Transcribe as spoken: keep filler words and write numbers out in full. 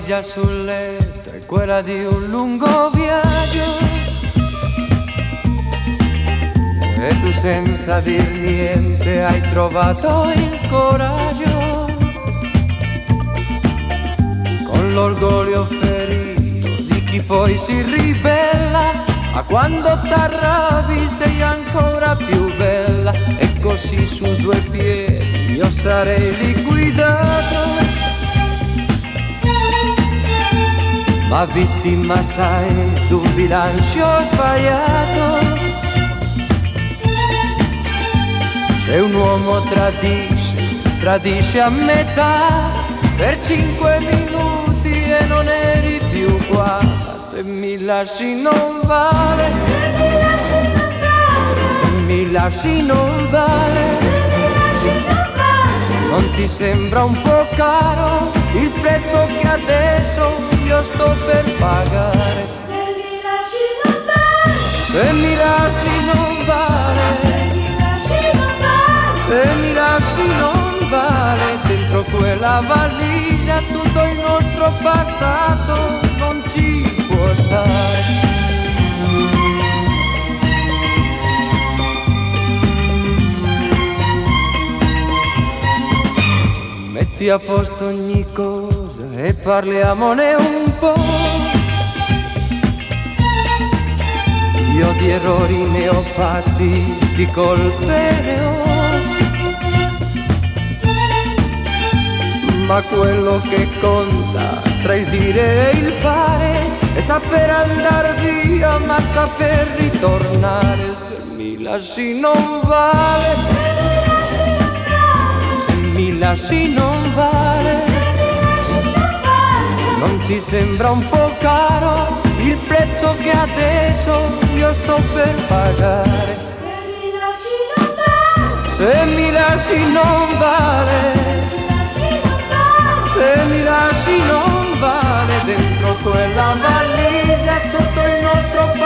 valigia sul letto è quella di un lungo viaggio. E tu senza dir niente hai trovato il coraggio, con l'orgoglio ferito di chi poi si ribella, ma quando t'arrabbi sei ancora più bella. E così su due piedi io sarei liquidato, ma vittima sai d'un bilancio sbagliato. Se un uomo tradisce, tradisce a metà, per cinque minuti e non eri più qua. Ma se mi lasci non vale, se mi lasci non vale, non ti sembra un po' caro il prezzo che adesso io sto per pagare? Se mi lasci non vale, se mi lasci non vale, se mi lasci non vale, dentro quella valigia tutto il nostro passato non ci può stare. Metti a posto ogni cosa e parliamone un po'. Io di errori ne ho fatti, di colpe ne ho, ma quello che conta tra il dire e il fare è saper andare via ma saper ritornare. Se mi lasci non vale, se mi lasci non vale, non ti sembra un po' caro il prezzo che adesso io sto per pagare? se mi lasci non vale, Se mi lasci non vale, se mi lasci non vale, dentro quella valigia tutto il nostro